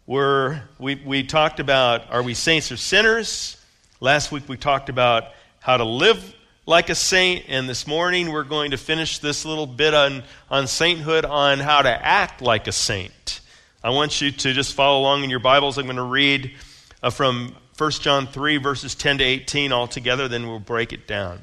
We talked about, are we saints or sinners? Last week we talked about how to live like a saint, and this morning we're going to finish this little bit on sainthood, on how to act like a saint. I want you to just follow along in your Bibles. I'm going to read from 1 John 3, verses 10 to 18 all together, then we'll break it down.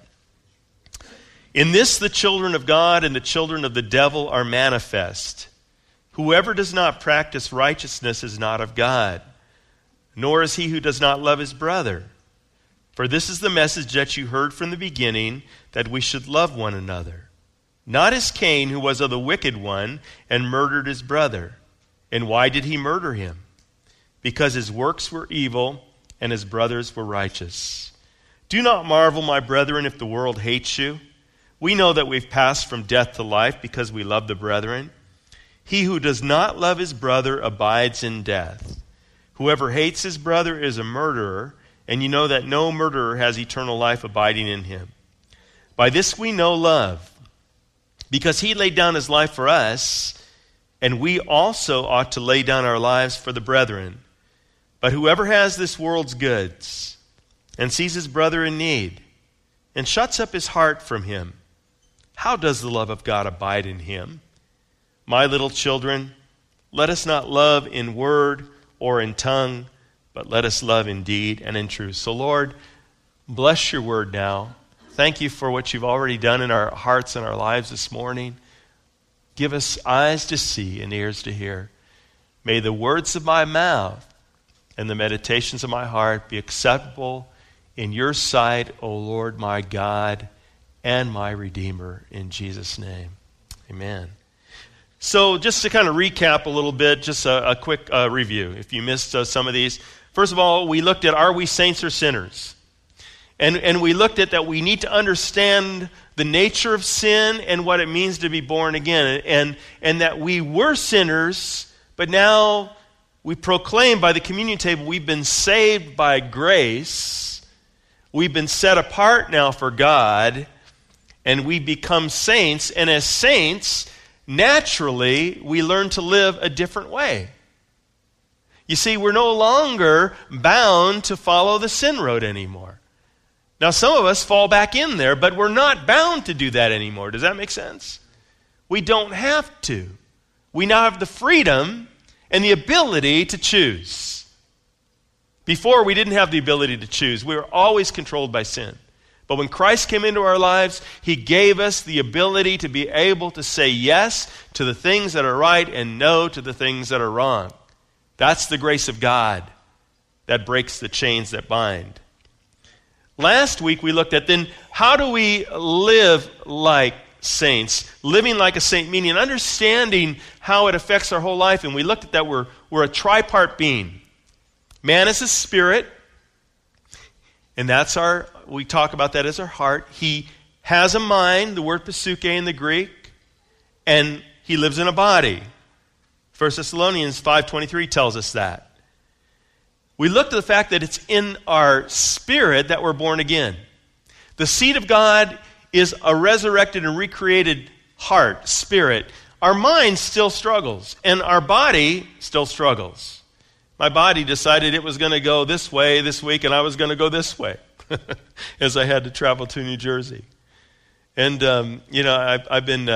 In this the children of God and the children of the devil are manifest. Whoever does not practice righteousness is not of God, nor is he who does not love his brother. For this is the message that you heard from the beginning, that we should love one another. Not as Cain, who was of the wicked one, and murdered his brother. And why did he murder him? Because his works were evil, and his brothers were righteous. Do not marvel, my brethren, if the world hates you. We know that we've passed from death to life because we love the brethren. He who does not love his brother abides in death. Whoever hates his brother is a murderer, and you know that no murderer has eternal life abiding in him. By this we know love, because he laid down his life for us, and we also ought to lay down our lives for the brethren. But whoever has this world's goods, and sees his brother in need, and shuts up his heart from him, how does the love of God abide in him? My little children, let us not love in word or in tongue, but let us love in deed and in truth. So Lord, bless your word now. Thank you for what you've already done in our hearts and our lives this morning. Give us eyes to see and ears to hear. May the words of my mouth and the meditations of my heart be acceptable in your sight, O Lord, my God and my Redeemer, in Jesus' name. Amen. So just to kind of recap a little bit, just a quick review, if you missed some of these. First of all, we looked at, are we saints or sinners? And we looked at that we need to understand the nature of sin and what it means to be born again. And that we were sinners, but now we proclaim by the communion table we've been saved by grace. We've been set apart now for God, and we become saints. And as saints, naturally, we learn to live a different way. You see, we're no longer bound to follow the sin road anymore. Now, some of us fall back in there, but we're not bound to do that anymore. Does that make sense? We don't have to. We now have the freedom and the ability to choose. Before, we didn't have the ability to choose. We were always controlled by sin. But when Christ came into our lives, he gave us the ability to be able to say yes to the things that are right and no to the things that are wrong. That's the grace of God that breaks the chains that bind. Last week we looked at then how do we live like saints? Living like a saint, meaning understanding how it affects our whole life. And we looked at that we're a tripart being. Man is a spirit, and we talk about that as our heart. He has a mind, the word psyche in the Greek, and he lives in a body. 1 Thessalonians 5:23 tells us that. We looked at the fact that it's in our spirit that we're born again. The seed of God is a resurrected and recreated heart, spirit. Our mind still struggles, and our body still struggles. My body decided it was going to go this way this week, and I was going to go this way as I had to travel to New Jersey. And, I've been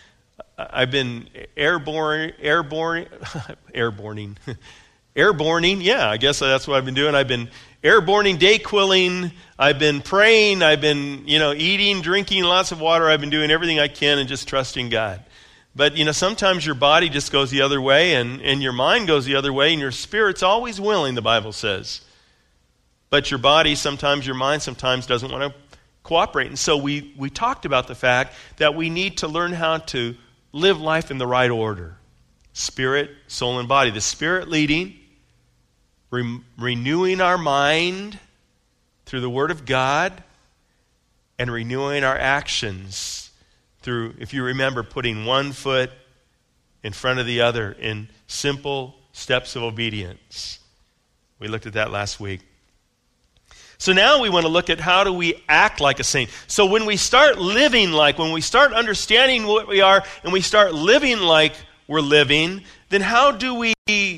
airborning. Yeah, I guess that's what I've been doing. I've been airborning, Dayquilling. I've been praying. I've been, eating, drinking lots of water. I've been doing everything I can and just trusting God. But, sometimes your body just goes the other way and your mind goes the other way and your spirit's always willing, the Bible says. But your body, sometimes your mind, sometimes doesn't want to cooperate. And so we talked about the fact that we need to learn how to live life in the right order. Spirit, soul, and body. The spirit leading, renewing our mind through the Word of God, and renewing our actions through, if you remember, putting one foot in front of the other in simple steps of obedience. We looked at that last week. So now we want to look at how do we act like a saint. So when we start living when we start understanding what we are and we start living like we're living, then how do we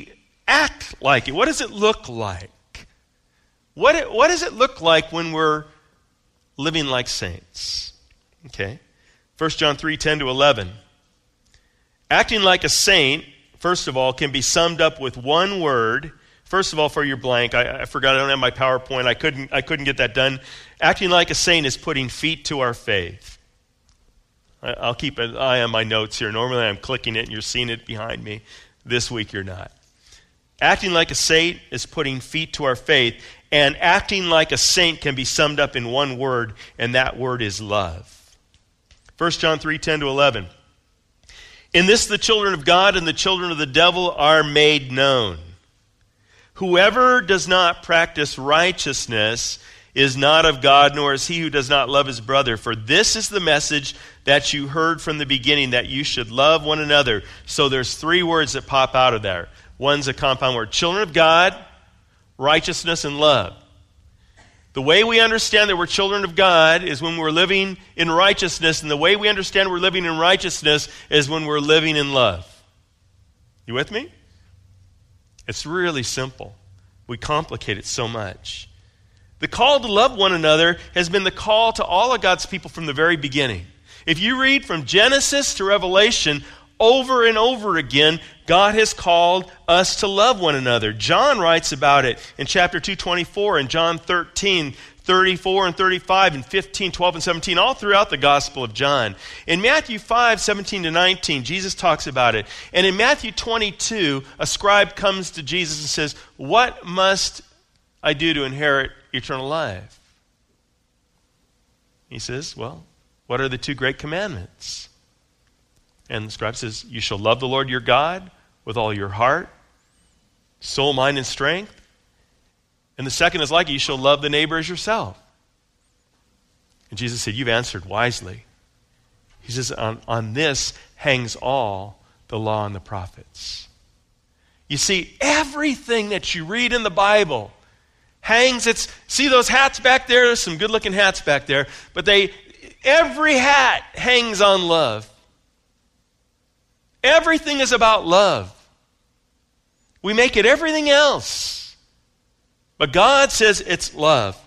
act like it? What does it look like? What does it look like when we're living like saints? Okay. 1 John 3:10-11. Acting like a saint, first of all, can be summed up with one word. First of all, for your blank, I forgot I don't have my PowerPoint. I couldn't get that done. Acting like a saint is putting feet to our faith. I'll keep an eye on my notes here. Normally I'm clicking it and you're seeing it behind me. This week you're not. Acting like a saint is putting feet to our faith, and acting like a saint can be summed up in one word, and that word is love. 1 John 3:10-11. In this the children of God and the children of the devil are made known. Whoever does not practice righteousness is not of God, nor is he who does not love his brother. For this is the message that you heard from the beginning, that you should love one another. So there's three words that pop out of there. One's a compound word. Children of God, righteousness, and love. The way we understand that we're children of God is when we're living in righteousness, and the way we understand we're living in righteousness is when we're living in love. You with me? It's really simple. We complicate it so much. The call to love one another has been the call to all of God's people from the very beginning. If you read from Genesis to Revelation, over and over again, God has called us to love one another. John writes about it in chapter 2:24 and John 13:34 and 35 and 15, 12, and 17, all throughout the Gospel of John. In Matthew 5:17-19, Jesus talks about it. And in Matthew 22, a scribe comes to Jesus and says, "What must I do to inherit eternal life?" He says, "Well, what are the two great commandments?" And the scribe says, "You shall love the Lord your God with all your heart, soul, mind, and strength. And the second is like it, you shall love the neighbor as yourself." And Jesus said, "You've answered wisely." He says, on this hangs all the law and the prophets. You see, everything that you read in the Bible hangs, see those hats back there? There's some good-looking hats back there. But every hat hangs on love. Everything is about love. We make it everything else. But God says it's love.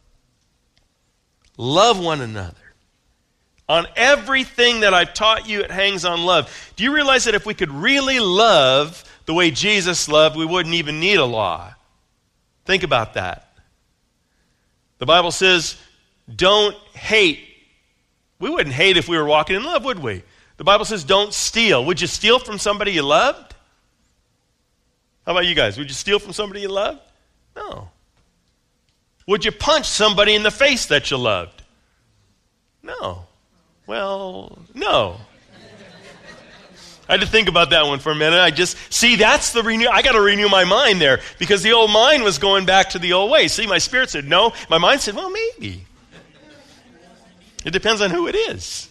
Love one another. On everything that I've taught you, it hangs on love. Do you realize that if we could really love the way Jesus loved, we wouldn't even need a law? Think about that. The Bible says, don't hate. We wouldn't hate if we were walking in love, would we? The Bible says, don't steal. Would you steal from somebody you loved? How about you guys? Would you steal from somebody you loved? No. Would you punch somebody in the face that you loved? No. Well, no. I had to think about that one for a minute. That's the renew. I got to renew my mind there, because the old mind was going back to the old way. See, my spirit said no. My mind said, well, maybe. It depends on who it is.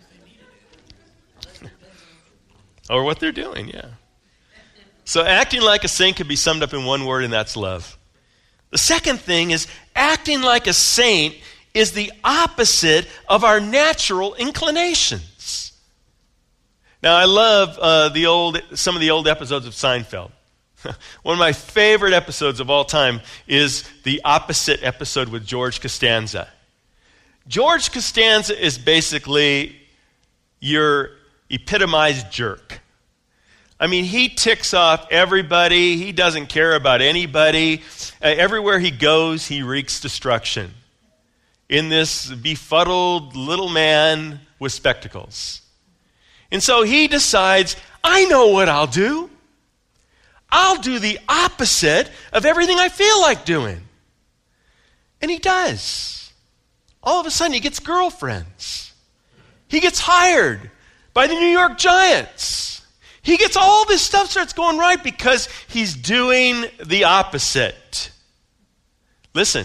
Or what they're doing, yeah. So acting like a saint could be summed up in one word, and that's love. The second thing is acting like a saint is the opposite of our natural inclinations. Now, I love some of the old episodes of Seinfeld. One of my favorite episodes of all time is the opposite episode with George Costanza. George Costanza is basically your epitomized jerk. I mean, he ticks off everybody. He doesn't care about anybody. Everywhere he goes, he wreaks destruction. In this befuddled little man with spectacles. And so he decides, I know what I'll do. I'll do the opposite of everything I feel like doing. And he does. All of a sudden, he gets girlfriends. He gets hired by the New York Giants. He gets all this stuff starts going right because he's doing the opposite. Listen,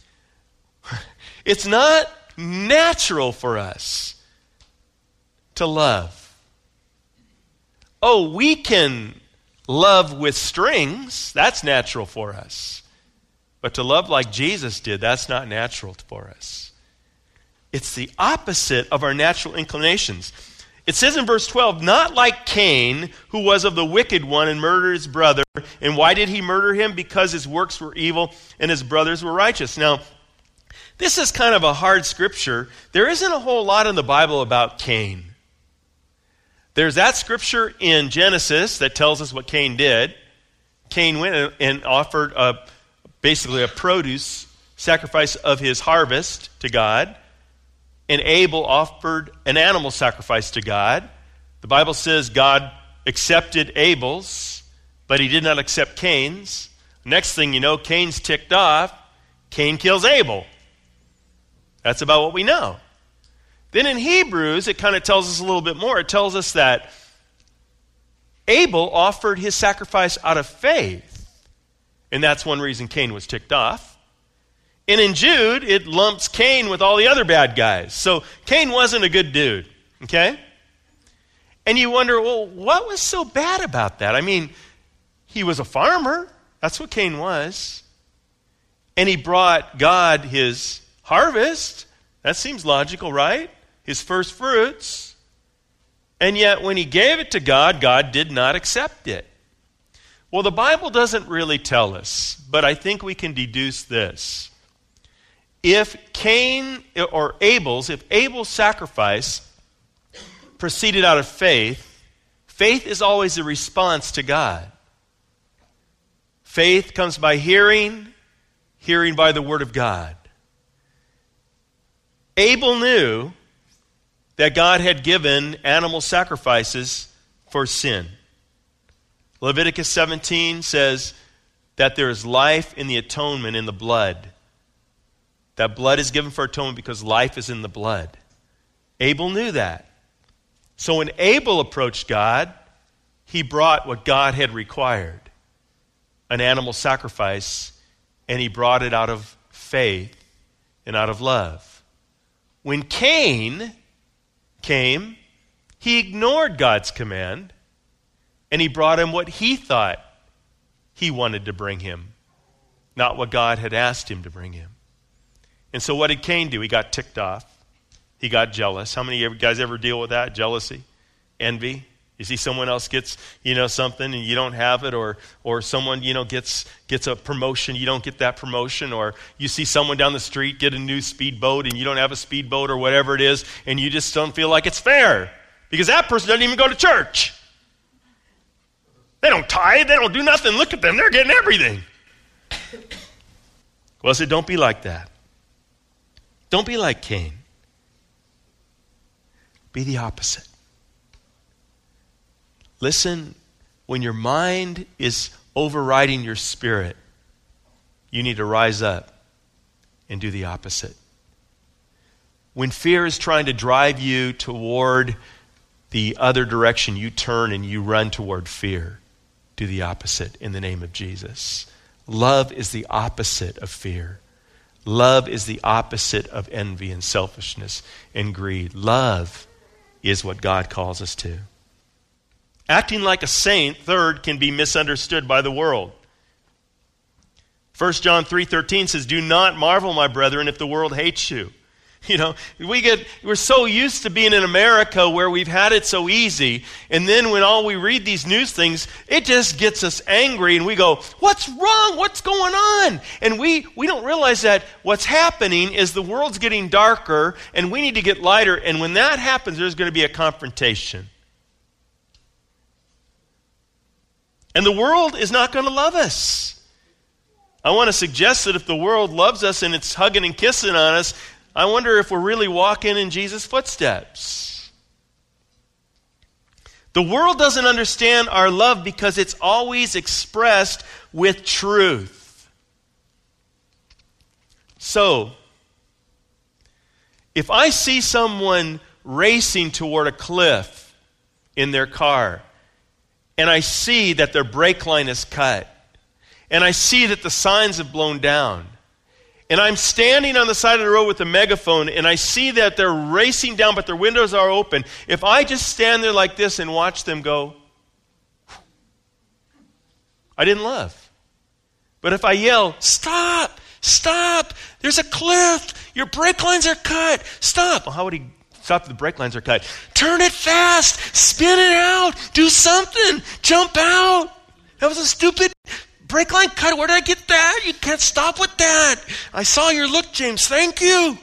it's not natural for us to love. Oh, we can love with strings. That's natural for us. But to love like Jesus did, that's not natural for us. It's the opposite of our natural inclinations. It says in verse 12, not like Cain, who was of the wicked one and murdered his brother. And why did he murder him? Because his works were evil and his brothers were righteous. Now, this is kind of a hard scripture. There isn't a whole lot in the Bible about Cain. There's that scripture in Genesis that tells us what Cain did. Cain went and offered basically a produce sacrifice of his harvest to God. And Abel offered an animal sacrifice to God. The Bible says God accepted Abel's, but he did not accept Cain's. Next thing you know, Cain's ticked off. Cain kills Abel. That's about what we know. Then in Hebrews, it kind of tells us a little bit more. It tells us that Abel offered his sacrifice out of faith. And that's one reason Cain was ticked off. And in Jude, it lumps Cain with all the other bad guys. So Cain wasn't a good dude, okay? And you wonder, well, what was so bad about that? I mean, he was a farmer. That's what Cain was. And he brought God his harvest. That seems logical, right? His first fruits. And yet when he gave it to God, God did not accept it. Well, the Bible doesn't really tell us, but I think we can deduce this. If Abel's sacrifice proceeded out of faith, faith is always a response to God. Faith comes by hearing, hearing by the word of God. Abel knew that God had given animal sacrifices for sin. Leviticus 17 says that there is life in the atonement in the blood. That blood is given for atonement because life is in the blood. Abel knew that. So when Abel approached God, he brought what God had required, an animal sacrifice, and he brought it out of faith and out of love. When Cain came, he ignored God's command, and he brought him what he thought he wanted to bring him, not what God had asked him to bring him. And so what did Cain do? He got ticked off. He got jealous. How many of you guys ever deal with that? Jealousy? Envy? You see someone else gets, something and you don't have it, or someone, gets a promotion, you don't get that promotion, or you see someone down the street get a new speedboat and you don't have a speedboat or whatever it is, and you just don't feel like it's fair because that person doesn't even go to church. They don't tithe, they don't do nothing. Look at them, they're getting everything. Well, I said, don't be like that. Don't be like Cain. Be the opposite. Listen, when your mind is overriding your spirit, you need to rise up and do the opposite. When fear is trying to drive you toward the other direction, you turn and you run toward fear. Do the opposite in the name of Jesus. Love is the opposite of fear. Love is the opposite of envy and selfishness and greed. Love is what God calls us to. Acting like a saint, third, can be misunderstood by the world. 1 John 3:13 says, do not marvel, my brethren, if the world hates you. We're so used to being in America where we've had it so easy, and then when we read these news things, it just gets us angry, and we go, what's wrong? What's going on? And we don't realize that what's happening is the world's getting darker, and we need to get lighter, and when that happens, there's going to be a confrontation. And the world is not going to love us. I want to suggest that if the world loves us and it's hugging and kissing on us, I wonder if we're really walking in Jesus' footsteps. The world doesn't understand our love because it's always expressed with truth. So, if I see someone racing toward a cliff in their car, and I see that their brake line is cut, and I see that the signs have blown down, and I'm standing on the side of the road with a megaphone, and I see that they're racing down, but their windows are open. If I just stand there like this and watch them go, I didn't love. But if I yell, stop, there's a cliff, your brake lines are cut, stop. Well, how would he stopped, the brake lines are cut. Turn it fast, spin it out, do something, jump out. That was a stupid brake line cut. Where did I get that? You can't stop with that. I saw your look, James. Thank you.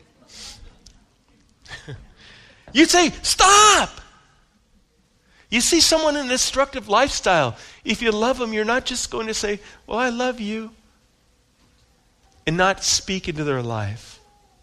You'd say, stop. You see someone in a destructive lifestyle. If you love them, you're not just going to say, well, I love you, and not speak into their life.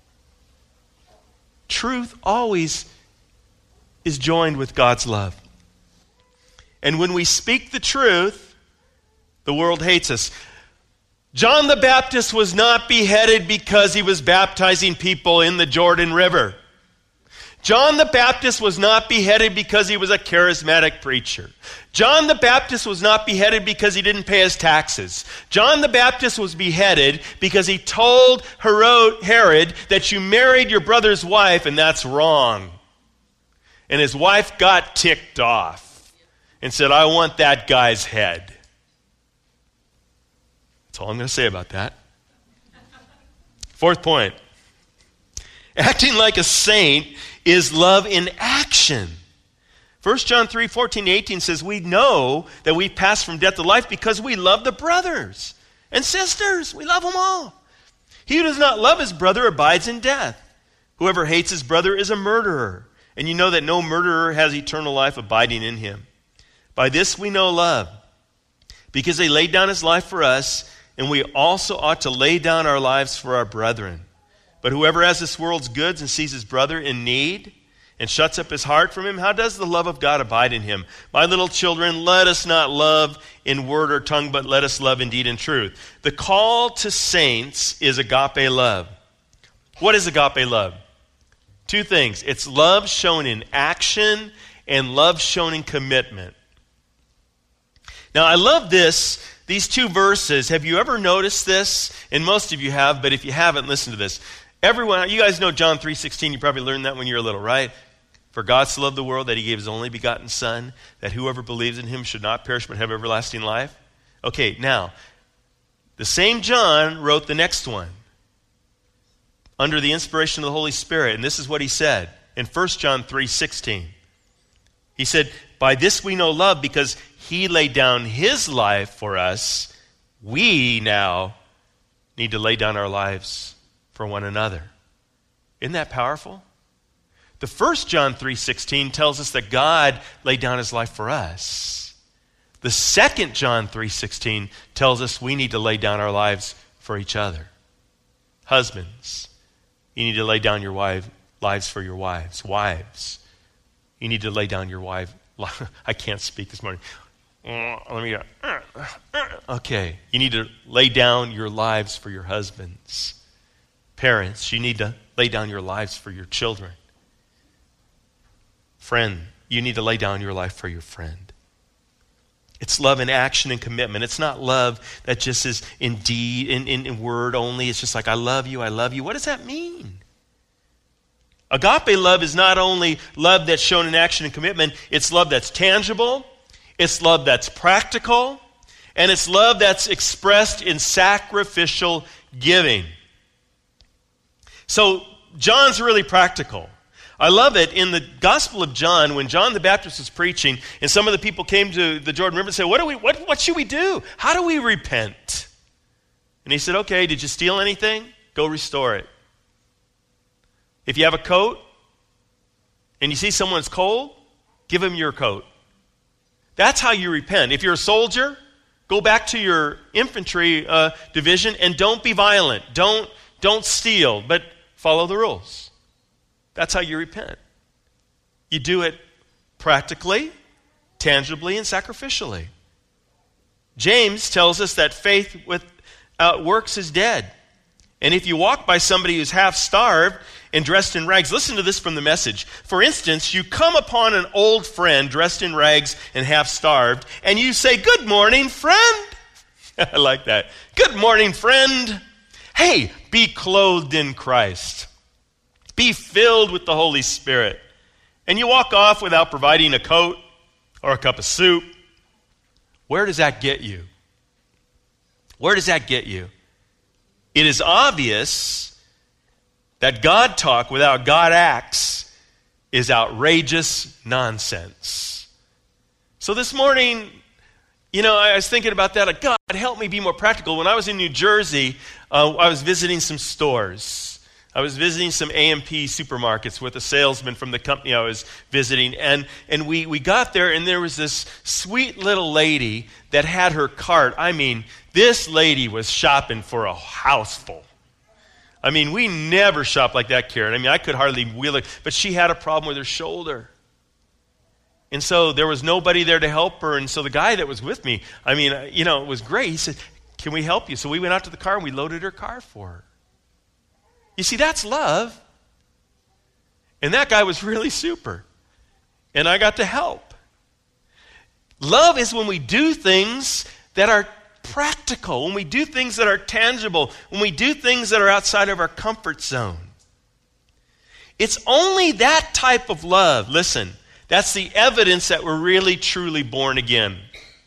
Truth always is joined with God's love. And when we speak the truth, the world hates us. John the Baptist was not beheaded because he was baptizing people in the Jordan River. John the Baptist was not beheaded because he was a charismatic preacher. John the Baptist was not beheaded because he didn't pay his taxes. John the Baptist was beheaded because he told Herod that you married your brother's wife and that's wrong. And his wife got ticked off and said, I want that guy's head. That's all I'm going to say about that. Fourth point. Acting like a saint is love in action. 1 John 3:14-18 says, we know that we pass from death to life because we love the brothers and sisters. We love them all. He who does not love his brother abides in death. Whoever hates his brother is a murderer. And you know that no murderer has eternal life abiding in him. By this we know love, because he laid down his life for us, and we also ought to lay down our lives for our brethren. But whoever has this world's goods and sees his brother in need and shuts up his heart from him, how does the love of God abide in him? My little children, let us not love in word or tongue, but let us love in deed and truth. The call to saints is agape love. What is agape love? Two things. It's love shown in action and love shown in commitment. Now, I love these two verses. Have you ever noticed this? And most of you have, but if you haven't, listen to this. Everyone, you guys know John 3:16. You probably learned that when you were little, right? For God so loved the world that he gave his only begotten Son, that whoever believes in him should not perish but have everlasting life. Okay, now, the same John wrote the next one under the inspiration of the Holy Spirit. And this is what he said in 1 John 3:16. He said, by this we know love, because he laid down his life for us. We now need to lay down our lives for one another. Isn't that powerful? The 1 John 3:16 tells us that God laid down his life for us. The 2 John 3:16 tells us we need to lay down our lives for each other. Husbands, you need to lay down your lives for your wives. Wives, you need to lay down your wife. I can't speak this morning. Let me go. Okay, you need to lay down your lives for your husbands. Parents, you need to lay down your lives for your children. Friend, you need to lay down your life for your friend. It's love in action and commitment. It's not love that just is in deed, in word only. It's just like, I love you, I love you. What does that mean? Agape love is not only love that's shown in action and commitment, it's love that's tangible, it's love that's practical, and it's love that's expressed in sacrificial giving. So John's really practical. I love it in the Gospel of John when John the Baptist was preaching and some of the people came to the Jordan River and said, what should we do? How do we repent? And he said, okay, did you steal anything? Go restore it. If you have a coat and you see someone's cold, give them your coat. That's how you repent. If you're a soldier, go back to your infantry division and don't be violent. Don't steal, but follow the rules. That's how you repent. You do it practically, tangibly, and sacrificially. James tells us that faith without works is dead. And if you walk by somebody who's half starved and dressed in rags, listen to this from the Message. For instance, you come upon an old friend dressed in rags and half starved, and you say, good morning, friend. I like that. Good morning, friend. Hey, be clothed in Christ. Be filled with the Holy Spirit. And you walk off without providing a coat or a cup of soup. Where does that get you? Where does that get you? It is obvious that God talk without God acts is outrageous nonsense. So this morning, I was thinking about that. God, help me be more practical. When I was in New Jersey, I was visiting some stores. I was visiting some A&P supermarkets with a salesman from the company I was visiting. And we got there, and there was this sweet little lady that had her cart. I mean, this lady was shopping for a house full. I mean, we never shop like that, Karen. I mean, I could hardly wheel it. But she had a problem with her shoulder. And so there was nobody there to help her. And so the guy that was with me, it was great. He said, "Can we help you?" So we went out to the car and we loaded her car for her. You see, that's love. And that guy was really super. And I got to help. Love is when we do things that are practical, when we do things that are tangible, when we do things that are outside of our comfort zone. It's only that type of love, listen, that's the evidence that we're really, truly born again.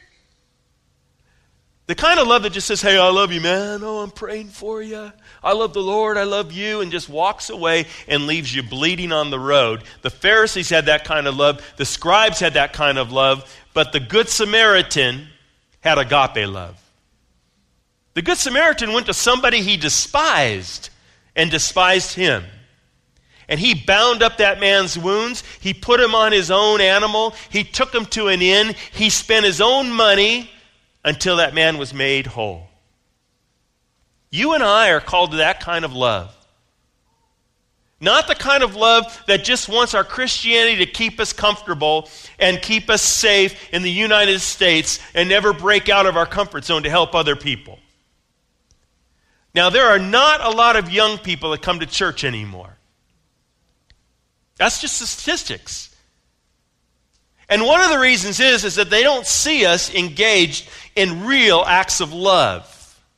The kind of love that just says, "Hey, I love you, man. Oh, I'm praying for you. I love the Lord. I love you," and just walks away and leaves you bleeding on the road. The Pharisees had that kind of love. The scribes had that kind of love. But the Good Samaritan had agape love. The Good Samaritan went to somebody he despised and despised him. And he bound up that man's wounds. He put him on his own animal. He took him to an inn. He spent his own money until that man was made whole. You and I are called to that kind of love. Not the kind of love that just wants our Christianity to keep us comfortable and keep us safe in the United States and never break out of our comfort zone to help other people. Now, there are not a lot of young people that come to church anymore. That's just the statistics. And one of the reasons is that they don't see us engaged in real acts of love.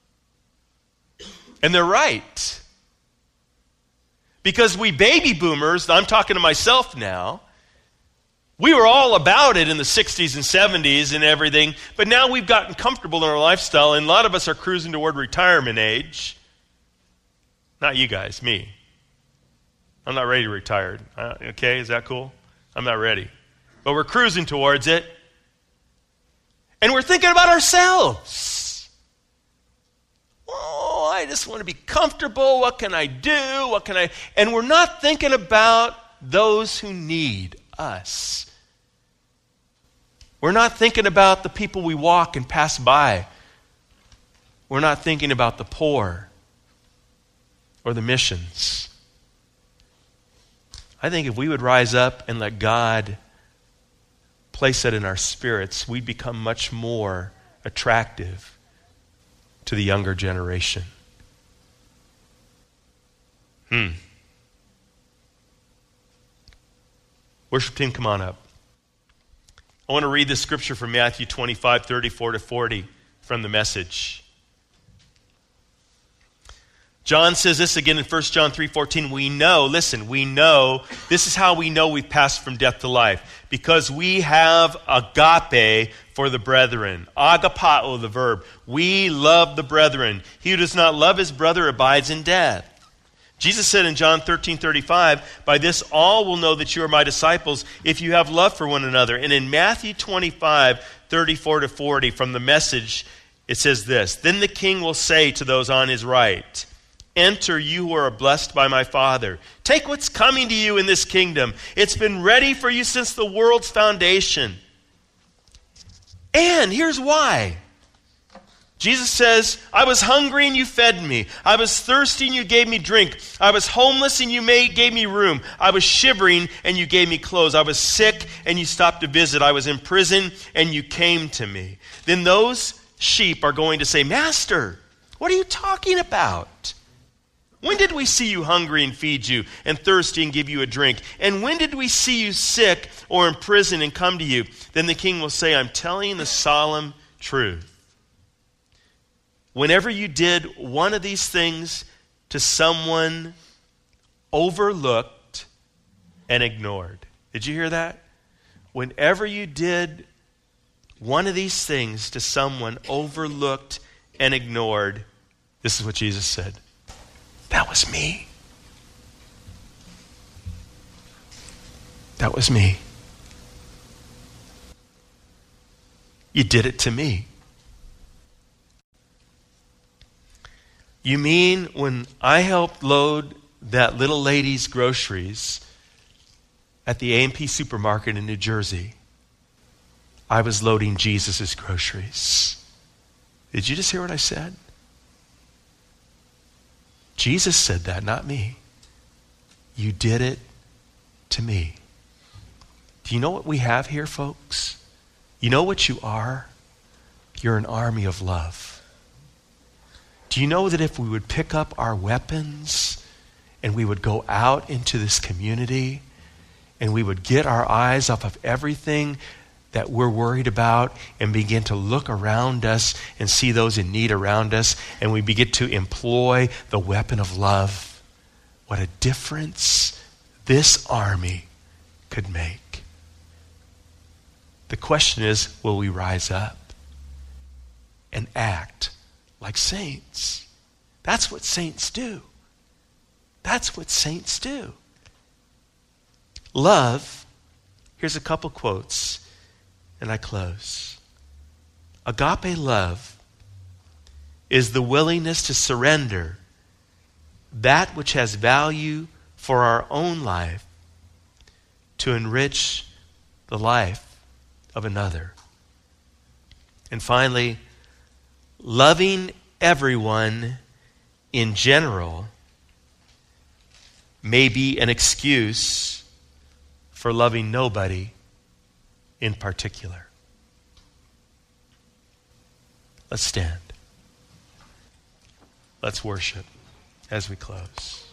And they're right. Because we baby boomers, I'm talking to myself now, we were all about it in the 60s and 70s and everything, but now we've gotten comfortable in our lifestyle, and a lot of us are cruising toward retirement age. Not you guys, me. I'm not ready to retire. Okay, is that cool? I'm not ready. But we're cruising towards it. And we're thinking about ourselves. Oh, I just want to be comfortable. What can I do? And we're not thinking about those who need us. We're not thinking about the people we walk and pass by. We're not thinking about the poor or the missions. I think if we would rise up and let God place that in our spirits, we'd become much more attractive to the younger generation. Worship team, come on up. I want to read this scripture from Matthew 25, 34 to 40 from the Message. John says this again in 1 John 3:14. We know, this is how we know we've passed from death to life. Because we have agape for the brethren. Agapao, the verb. We love the brethren. He who does not love his brother abides in death. Jesus said in John 13:35, by this all will know that you are my disciples if you have love for one another. And in Matthew 25, 34 to 40 from the Message, it says this, then the king will say to those on his right, enter, you who are blessed by my Father. Take what's coming to you in this kingdom. It's been ready for you since the world's foundation. And here's why. Jesus says, I was hungry and you fed me. I was thirsty and you gave me drink. I was homeless and you gave me room. I was shivering and you gave me clothes. I was sick and you stopped to visit. I was in prison and you came to me. Then those sheep are going to say, Master, what are you talking about? When did we see you hungry and feed you, and thirsty and give you a drink? And when did we see you sick or in prison and come to you? Then the king will say, I'm telling the solemn truth. Whenever you did one of these things to someone overlooked and ignored. Did you hear that? Whenever you did one of these things to someone overlooked and ignored, this is what Jesus said. That was me. That was me. You did it to me. You mean when I helped load that little lady's groceries at the A&P supermarket in New Jersey, I was loading Jesus' groceries. Did you just hear what I said? Jesus said that, not me. You did it to me. Do you know what we have here, folks? You know what you are? You're an army of love. Do you know that if we would pick up our weapons and we would go out into this community and we would get our eyes off of everything that we're worried about and begin to look around us and see those in need around us, and we begin to employ the weapon of love, what a difference this army could make. The question is, will we rise up and act like saints? That's what saints do. That's what saints do. Love, here's a couple quotes, and I close. Agape love is the willingness to surrender that which has value for our own life to enrich the life of another. And finally, loving everyone in general may be an excuse for loving nobody in particular. Let's stand. Let's worship as we close.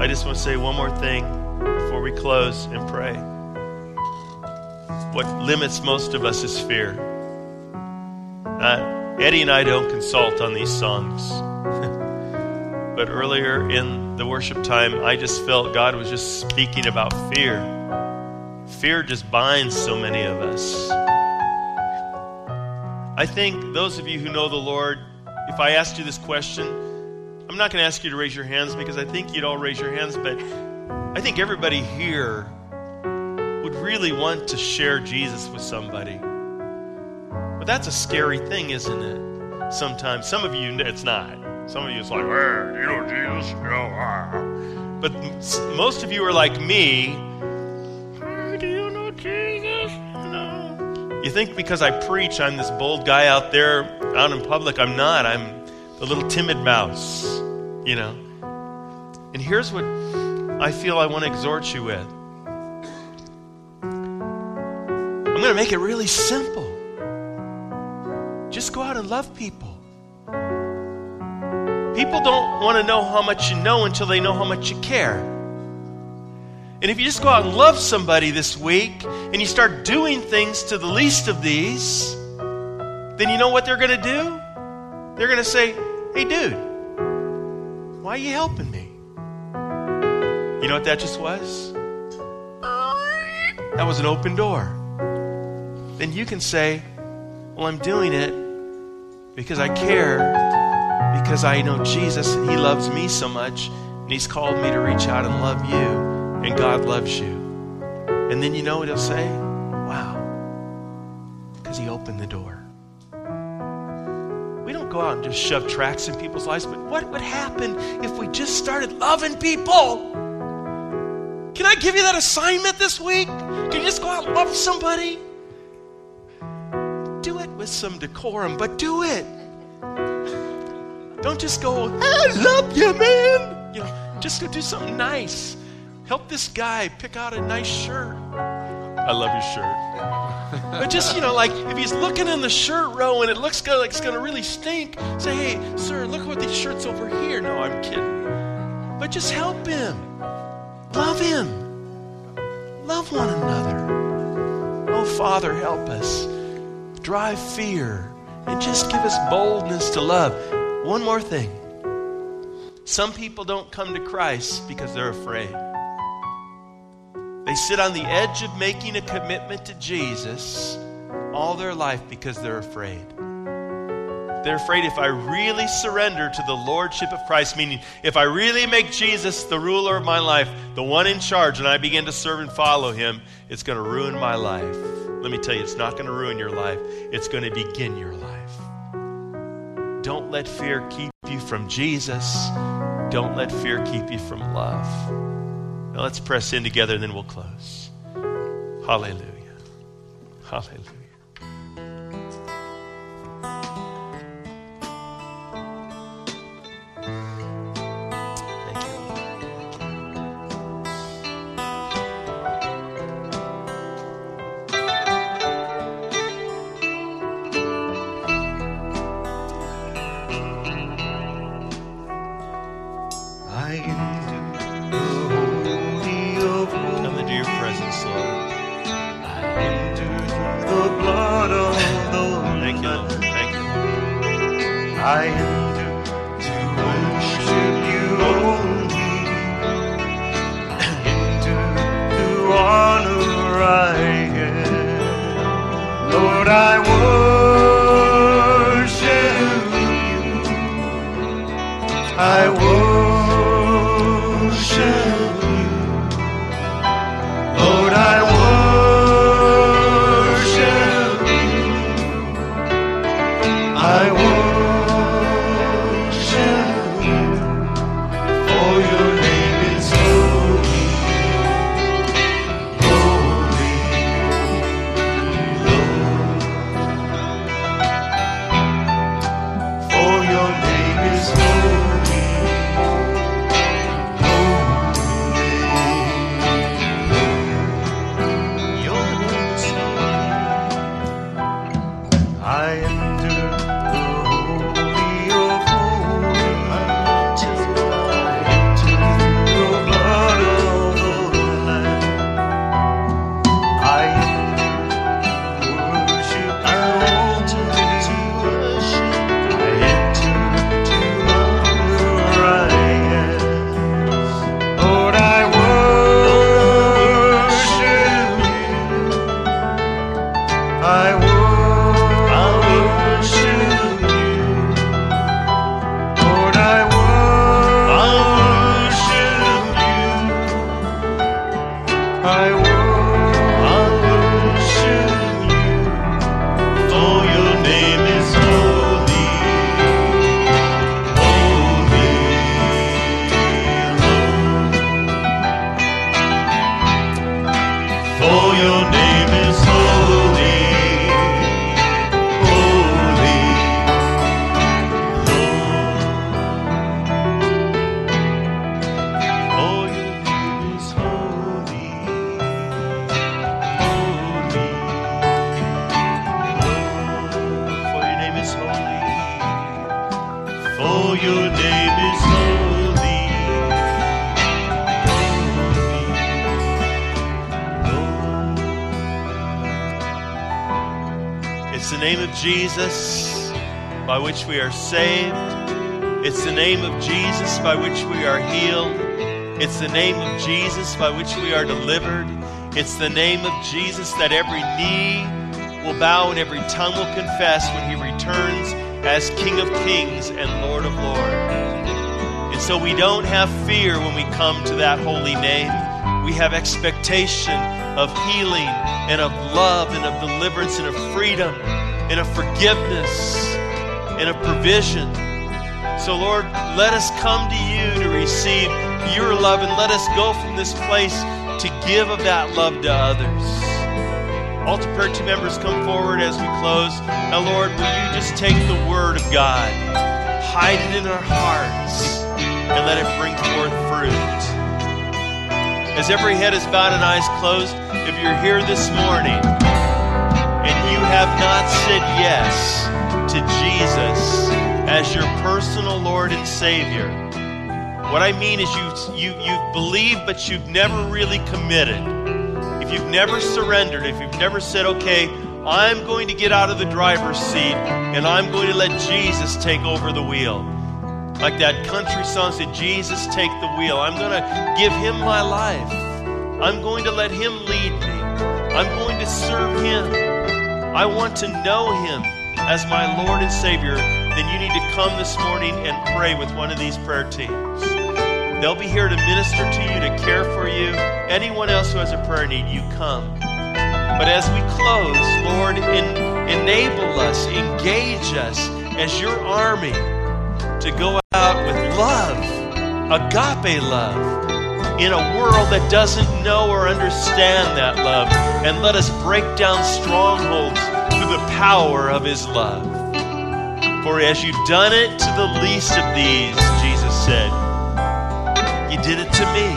I just want to say one more thing before we close and pray. What limits most of us is fear. Eddie and I don't consult on these songs. But earlier in the worship time, I just felt God was just speaking about fear. Fear just binds so many of us. I think those of you who know the Lord, if I asked you this question, I'm not going to ask you to raise your hands because I think you'd all raise your hands, but I think everybody here would really want to share Jesus with somebody. But that's a scary thing, isn't it? Sometimes. Some of you, it's not. Some of you, it's like, do you know Jesus? No. But most of you are like me. Do you know Jesus? No. You think because I preach, I'm this bold guy out there, out in public. I'm not. I'm the little timid mouse, you know. And here's what I feel I want to exhort you with. I'm going to make it really simple. Just go out and love people. People don't want to know how much you know until they know how much you care. And if you just go out and love somebody this week and you start doing things to the least of these, then you know what they're going to do? They're going to say, hey, dude, why are you helping me? You know what that just was? That was an open door. Then you can say, well, I'm doing it because I care, because I know Jesus and He loves me so much, and He's called me to reach out and love you, and God loves you. And then you know what He'll say? Wow, because He opened the door. We don't go out and just shove tracts in people's lives, but what would happen if we just started loving people? Can I give you that assignment this week? Can you just go out and love somebody? Do it with some decorum, but do it. Don't just go, I love you, man. You know, just go do something nice. Help this guy pick out a nice shirt. I love your shirt. But just, you know, like if he's looking in the shirt row and it looks like it's going to really stink, say, hey, sir, look what these shirts over here. No, I'm kidding. But just help him. Love him. Love one another. Oh, Father, help us. Drive fear and just give us boldness to love. One more thing. Some people don't come to Christ because they're afraid. They sit on the edge of making a commitment to Jesus all their life because they're afraid. They're afraid if I really surrender to the lordship of Christ, meaning if I really make Jesus the ruler of my life, the one in charge, and I begin to serve and follow Him, it's going to ruin my life. Let me tell you, it's not going to ruin your life. It's going to begin your life. Don't let fear keep you from Jesus. Don't let fear keep you from love. Now let's press in together and then we'll close. Hallelujah. Hallelujah. I enter to worship you only, enter to honor I am. Lord, I worship you. I worship you. Lord, I worship you. I worship your name is holy. name is holy, holy. It's the name of Jesus by which we are saved. It's the name of Jesus by which we are healed. It's the name of Jesus by which we are delivered. It's the name of Jesus that every knee will bow and every tongue will confess when he returns as King of Kings and Lord of Lords. And so we don't have fear when we come to that holy name. We have expectation of healing and of love and of deliverance and of freedom and of forgiveness and of provision. So Lord, let us come to you to receive your love, and let us go from this place to give of that love to others. Altar prayer team members, come forward as we close. Now Lord, will you just take the word of God, hide it in our hearts, and let it bring forth fruit. As every head is bowed and eyes closed, if you're here this morning and you have not said yes to Jesus as your personal Lord and Savior, what I mean is you've believed, but you've never really committed. If you've never surrendered, if you've never said, okay, I'm going to get out of the driver's seat and I'm going to let Jesus take over the wheel. Like that country song said, Jesus, take the wheel. I'm going to give him my life. I'm going to let him lead me. I'm going to serve him. I want to know him as my Lord and Savior. Then you need to come this morning and pray with one of these prayer teams. They'll be here to minister to you, to care for you. Anyone else who has a prayer need, you come. But as we close, Lord, enable us, engage us as your army to go out with love, agape love, in a world that doesn't know or understand that love. And let us break down strongholds through the power of his love. For as you've done it to the least of these, Jesus said, you did it to me.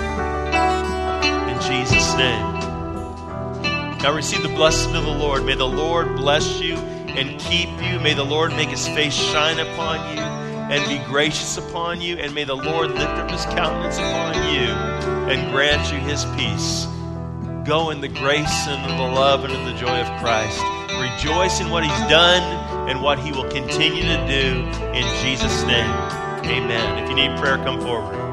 In Jesus' name. Now receive the blessing of the Lord. May the Lord bless you and keep you. May the Lord make his face shine upon you and be gracious upon you. And may the Lord lift up his countenance upon you and grant you his peace. Go in the grace and in the love and in the joy of Christ. Rejoice in what he's done and what he will continue to do in Jesus' name. Amen. If you need prayer, come forward.